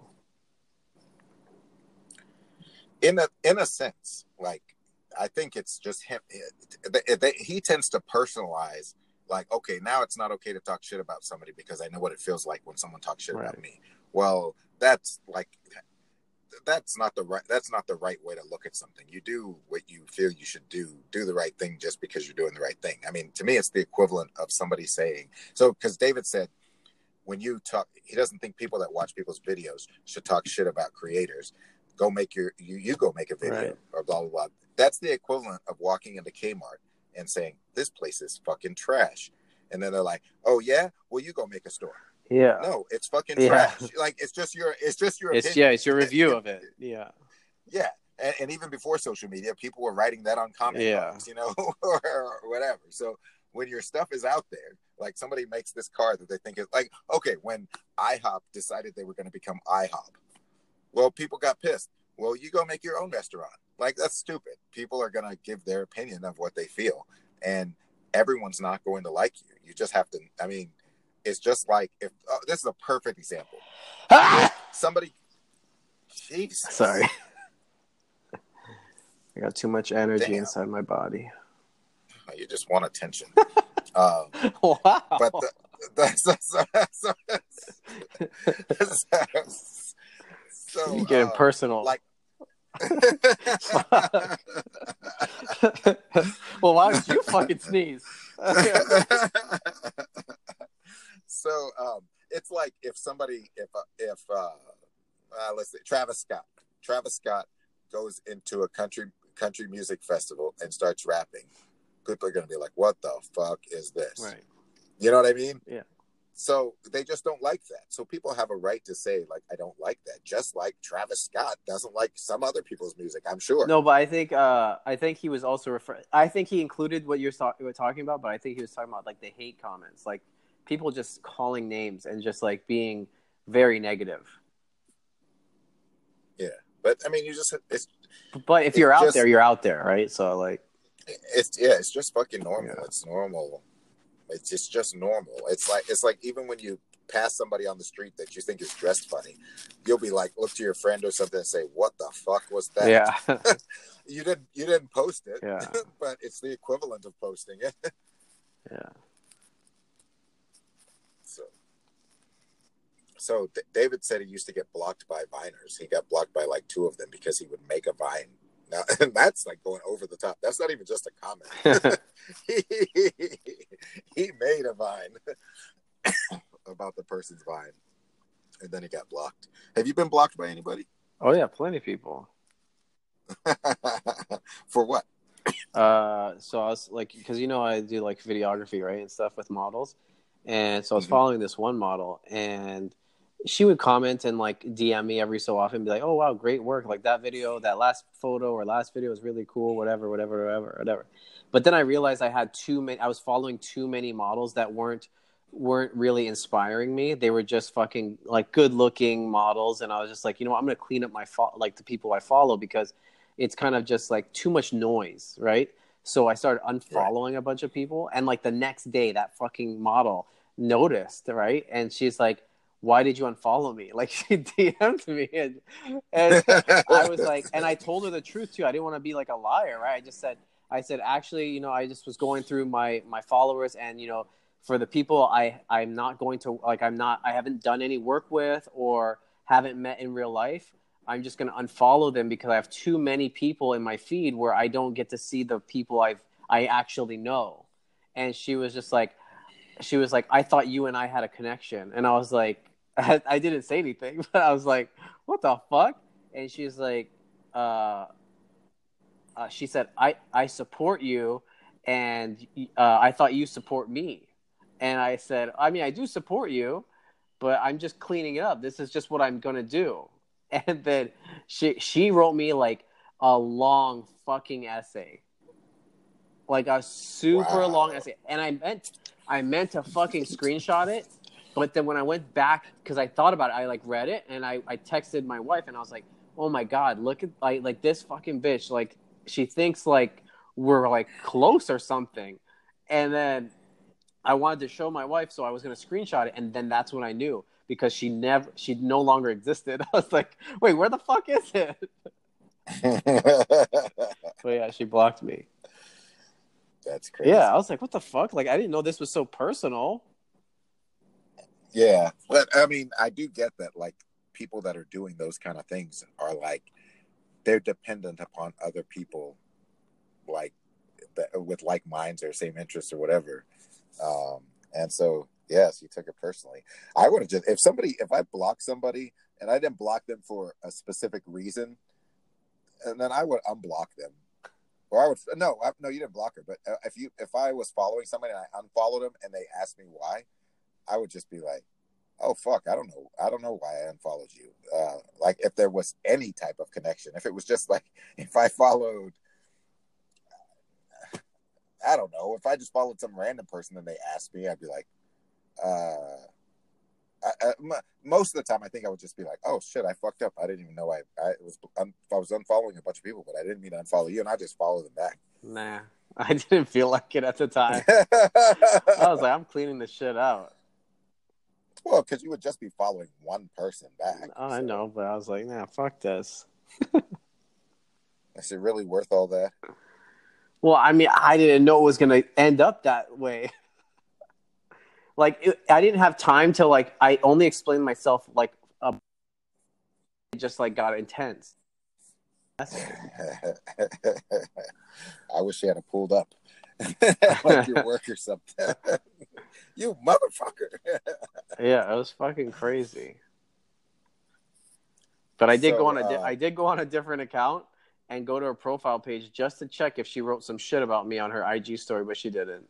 In a sense, like I think it's just him. He tends to personalize. Like, okay, now it's not okay to talk shit about somebody because I know what it feels like when someone talks shit about me. Well, that's not the right way to look at something. You do what you feel you should do the right thing just because you're doing the right thing. I mean, to me, it's the equivalent of somebody saying, so because David said, when you talk, he doesn't think people that watch people's videos should talk shit about creators. Go make you go make a video or blah, blah, blah. That's the equivalent of walking into Kmart and saying, this place is fucking trash. And then they're like, oh yeah, well, you go make a store. Yeah. No, it's fucking trash. Like it's just your opinion. Yeah, it's your review of it. Yeah. Yeah. And even before social media, people were writing that on comment cards, or whatever. So when your stuff is out there, like somebody makes this card that they think is like, okay, when IHOP decided they were going to become IHOP, well, people got pissed. Well, you go make your own restaurant. Like, that's stupid. People are going to give their opinion of what they feel. And everyone's not going to like you. You just have to, I mean, it's just like this is a perfect example. Somebody, Jesus. Sorry. I got too much energy inside my body. You just want attention. Wow. But so you're getting personal. Like, well, why would you fucking sneeze? So it's like if somebody, let's say Travis Scott goes into a country music festival and starts rapping, people are going to be like, what the fuck is this? Right. You know what I mean? Yeah. So they just don't like that. So people have a right to say, like, I don't like that. Just like Travis Scott doesn't like some other people's music, I'm sure. No, but I think he was also I think he included what you were talking about, but I think he was talking about like the hate comments, like people just calling names and just like being very negative. Yeah, but I mean, but if you're out there, you're out there, right? So like, it's just fucking normal. Yeah. It's normal. It's just normal. It's like even when you pass somebody on the street that you think is dressed funny, you'll be like, look to your friend or something and say, what the fuck was that? Yeah. you didn't post it, yeah. but it's the equivalent of posting it. Yeah. So David said he used to get blocked by Viners. He got blocked by like 2 of them because he would make a Vine. Now, and that's like going over the top. That's not even just a comment. he made a Vine about the person's Vine. and then he got blocked. Have you been blocked by anybody? Oh yeah, plenty of people. For what? So I was like, because I do like videography, right, and stuff with models, and so I was following this one model, and she would comment and like DM me every so often, be like, "Oh wow, great work! Like that video, that last photo or last video is really cool. Whatever." But then I realized I had too many. I was following too many models that weren't really inspiring me. They were just fucking like good looking models, and I was just like, I'm gonna clean up my like the people I follow because it's kind of just like too much noise, right? So I started unfollowing a bunch of people, and like the next day, that fucking model noticed, right? And she's like, "Why did you unfollow me?" Like she DM'd me, and I was like, and I told her the truth too. I didn't want to be like a liar, right? I said, actually, I just was going through my followers, and for the people I'm not going to like, I haven't done any work with or haven't met in real life. I'm just going to unfollow them because I have too many people in my feed where I don't get to see the people I actually know. And she was like, I thought you and I had a connection. And I was like, I didn't say anything, but I was like, what the fuck? And she's like, she said, I support you, and I thought you support me. And I said, I mean, I do support you, but I'm just cleaning it up. This is just what I'm going to do. And then she wrote me like a long fucking essay, like a super long essay. And I meant to fucking screenshot it. But then when I went back, because I thought about it, I like read it, and I texted my wife, and I was like, oh my God, look at like this fucking bitch. Like she thinks like we're like close or something. And then I wanted to show my wife, so I was going to screenshot it, and then that's when I knew because she no longer existed. I was like, wait, where the fuck is it? But yeah, she blocked me. That's crazy. Yeah, I was like, what the fuck? Like, I didn't know this was so personal. Yeah, but I mean, I do get that. Like, people that are doing those kind of things are like, they're dependent upon other people, like with like minds or same interests or whatever. And so, yes, you took it personally. I would have just, if I blocked somebody and I didn't block them for a specific reason, and then I would unblock them. Or I would, no, you didn't block her, but if I was following somebody and I unfollowed them and they asked me why, I would just be like, oh fuck, I don't know why I unfollowed you. Like if there was any type of connection, if it was just like, if I followed, I don't know, if I just followed some random person and they asked me, I'd be like, most of the time I think I would just be like, oh shit, I fucked up. I didn't even know I was unfollowing a bunch of people, but I didn't mean to unfollow you, and I just follow them back. Nah, I didn't feel like it at the time. I was like, I'm cleaning this shit out. Well, because you would just be following one person back. Oh, so. I know, but I was like, nah, fuck this. Is it really worth all that? Well, I mean, I didn't know it was going to end up that way. Like, I didn't have time to, like, I only explained myself, like, it just, like, got intense. I wish you had pulled up. Like your work or something. You motherfucker. Yeah, it was fucking crazy. But I did go on a different account and go to her profile page just to check if she wrote some shit about me on her IG story, but she didn't.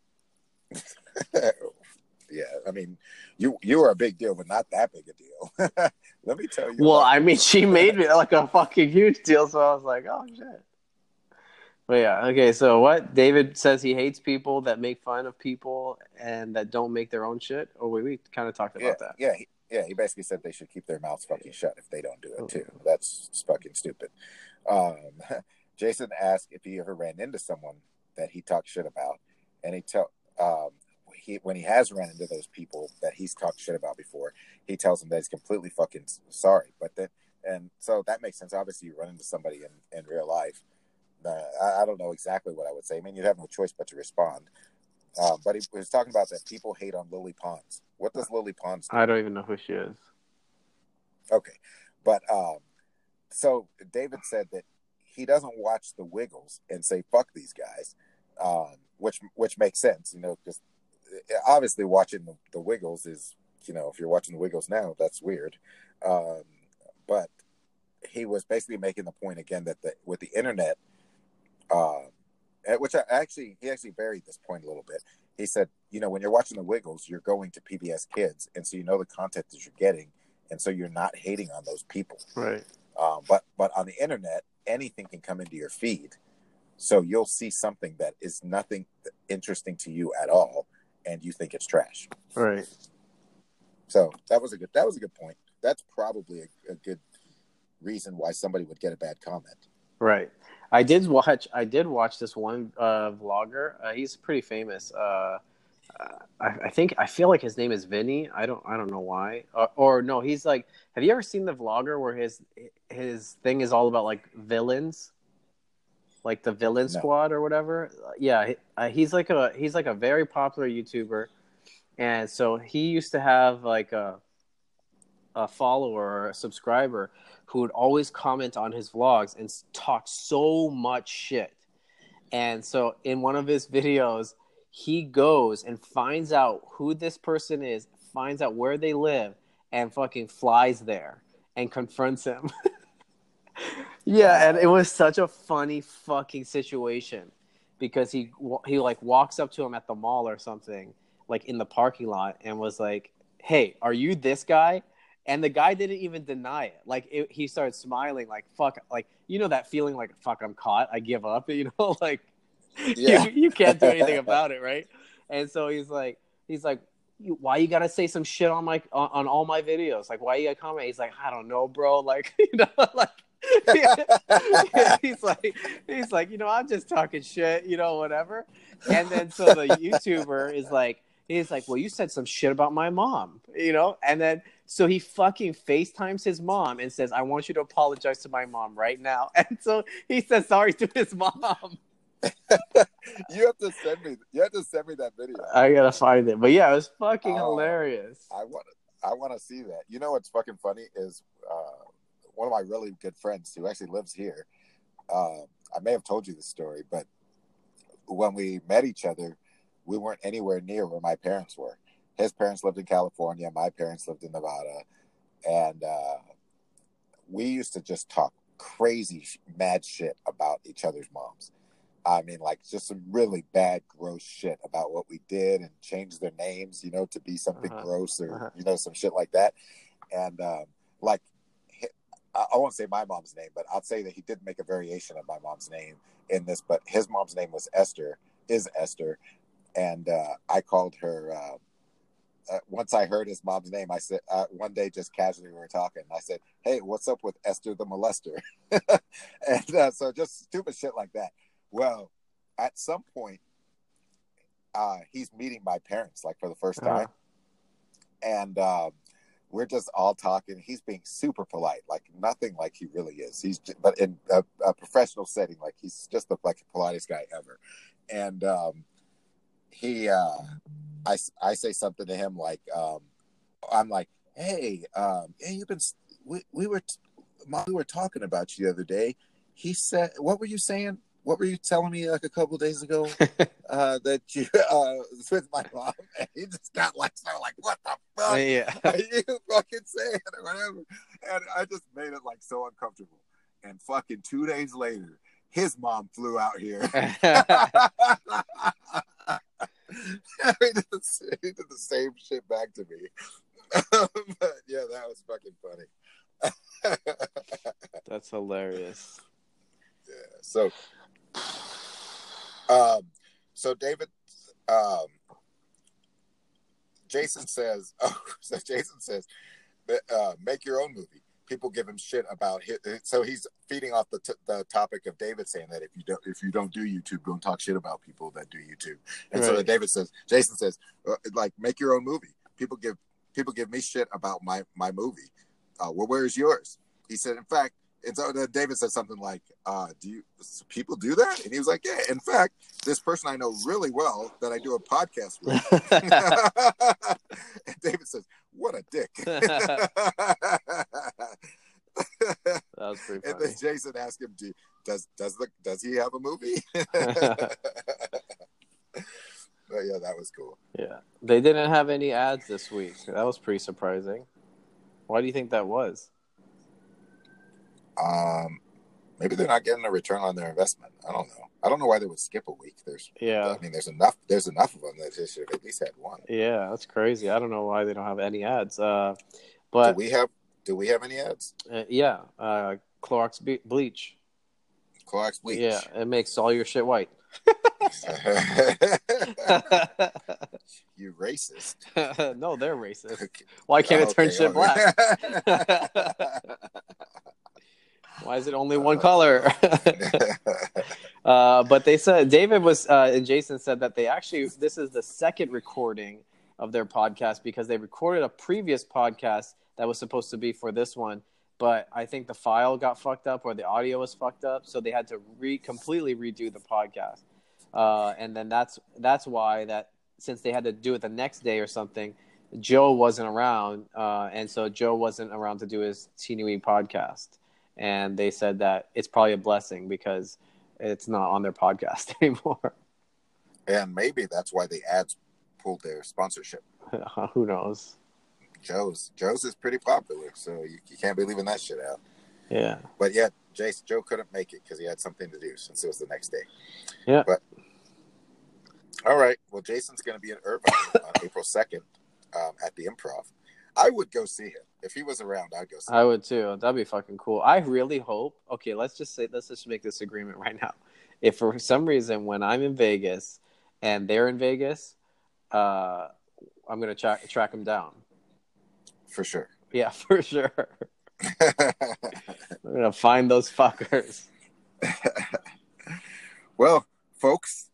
Yeah, I mean, you were a big deal, but not that big a deal. Let me tell you. Well, I mean, she made me like a fucking huge deal, so I was like, oh shit. But yeah, okay, so what? David says he hates people that make fun of people and that don't make their own shit? Or we kind of talked about that. He basically said they should keep their mouths fucking shut if they don't do it too. That's fucking stupid. Jason asked if he ever ran into someone that he talked shit about, and when he has ran into those people that he's talked shit about before, he tells them that he's completely fucking sorry. And so that makes sense. Obviously, you run into somebody in real life. I don't know exactly what I would say. I mean, you'd have no choice but to respond. But he was talking about that people hate on Lily Pons. What does Lily Pons do? I don't even know who she is. Okay. But so David said that he doesn't watch The Wiggles and say, fuck these guys, which makes sense, because obviously watching the Wiggles is if you're watching the Wiggles now, that's weird. But he was basically making the point again that with the internet, which he actually varied this point a little bit. He said, when you're watching the Wiggles, you're going to PBS Kids, and so the content that you're getting, and so you're not hating on those people. Right. But on the internet, anything can come into your feed, so you'll see something that is nothing interesting to you at all, and you think it's trash. Right. So that was a good point. That's probably a good reason why somebody would get a bad comment. Right. I did watch this one vlogger. He's pretty famous. I feel like his name is Vinny. I don't know why. Or no, he's like. Have you ever seen the vlogger where his thing is all about like villains, like the Villain Squad or whatever? Yeah, he's like a very popular YouTuber, and so he used to have like a follower or a subscriber who would always comment on his vlogs and talk so much shit. And so in one of his videos, he goes and finds out who this person is, finds out where they live, and fucking flies there and confronts him. Yeah, and it was such a funny fucking situation because he like walks up to him at the mall or something, like in the parking lot, and was like, "Hey, are you this guy?" And the guy didn't even deny it. Like he started smiling, like fuck, like that feeling, like fuck, I'm caught, I give up, like you can't do anything about it, right? And so he's like, why you gotta say some shit on on all my videos? Like, why you gotta comment? He's like, I don't know, bro. Like, like. he's like, I'm just talking shit, whatever. And then so the YouTuber is like, he's like, well, you said some shit about my mom, and then so he fucking FaceTimes his mom and says, I want you to apologize to my mom right now. And so he says sorry to his mom. You have to send me that video. I gotta find it, but yeah, it was fucking hilarious. I want to see that. What's fucking funny is one of my really good friends who actually lives here. I may have told you this story, but when we met each other, we weren't anywhere near where my parents were. His parents lived in California. My parents lived in Nevada. And we used to just talk crazy, mad shit about each other's moms. I mean, like, just some really bad, gross shit about what we did and change their names, to be something gross or, some shit like that. And, like, I won't say my mom's name, but I'll say that he did make a variation of my mom's name in this, but his mom's name is Esther. And I called her, once I heard his mom's name, I said, one day just casually we were talking, I said, hey, what's up with Esther the molester? And so just stupid shit like that. Well, at some point, he's meeting my parents, like, for the first time. And we're just all talking. He's being super polite, like nothing like he really is. But in a professional setting, like he's just the politest guy ever. And I say something to him like, I'm like, hey, you've been, we were talking about you the other day. He said, what were you saying? What were you telling me like a couple of days ago that you was with my mom? And he just got like, what the fuck are you fucking saying or whatever? And I just made it like so uncomfortable. And fucking 2 days later, his mom flew out here. He did the same shit back to me. But yeah, that was fucking funny. That's hilarious. Yeah. So David, Jason says, make your own movie. People give him shit about it. So he's feeding off the topic of David saying that if you don't do YouTube, don't talk shit about people that do YouTube. And so Jason says, like, make your own movie. People give me shit about my movie. Well, where's yours? He said, in fact. And so David said something like, do people do that? And he was like, yeah, in fact, this person I know really well that I do a podcast with. And David says, what a dick. That was pretty funny. And then Jason asked him, does he have a movie? But yeah, that was cool. Yeah. They didn't have any ads this week. That was pretty surprising. Why do you think that was? Maybe they're not getting a return on their investment. I don't know. I don't know why they would skip a week. There's enough. There's enough of them that they should have at least had one. Yeah, that's crazy. I don't know why they don't have any ads. But do we have any ads? Yeah, Clorox bleach. Clorox bleach. Yeah, it makes all your shit white. You racist. No, they're racist. Why can't it turn shit black? Why is it only one color? But they said David was and Jason said that this is the second recording of their podcast because they recorded a previous podcast that was supposed to be for this one, but I think the file got fucked up or the audio was fucked up, so they had to completely redo the podcast. And then that's why that since they had to do it the next day or something, Joe wasn't around, and so Joe wasn't around to do his Teeny podcast. And they said that it's probably a blessing because it's not on their podcast anymore. And maybe that's why the ads pulled their sponsorship. Who knows? Joe's is pretty popular, so you can't be leaving that shit out. Yeah. But yeah, Joe couldn't make it because he had something to do since it was the next day. Yeah. But all right. Well, Jason's going to be in Irvine on April 2nd at the Improv. I would go see him. If he was around, I'd go see him. I would too. That'd be fucking cool. I really hope. Okay, let's just make this agreement right now. If for some reason when I'm in Vegas and they're in Vegas, I'm gonna track them down. For sure. Yeah, for sure. I'm gonna find those fuckers. Well, folks,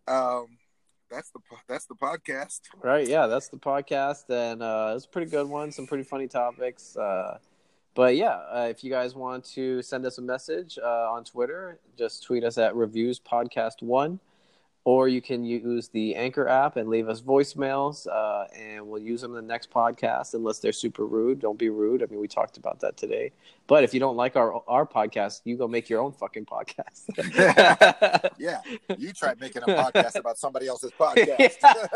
that's the podcast. Right, yeah, that's the podcast, and it was a pretty good one, some pretty funny topics. But yeah, if you guys want to send us a message on Twitter, just tweet us at reviewspodcast1, or you can use the Anchor app and leave us voicemails, and we'll use them in the next podcast unless they're super rude. Don't be rude. I mean, we talked about that today. But if you don't like our podcast, you go make your own fucking podcast. Yeah, you try making a podcast about somebody else's podcast.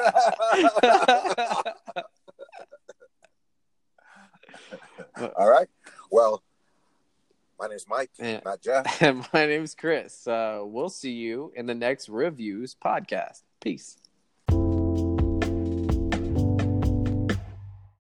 All right. Well, my name's Mike, not Jeff. And my name's Chris. We'll see you in the next Reviews podcast. Peace.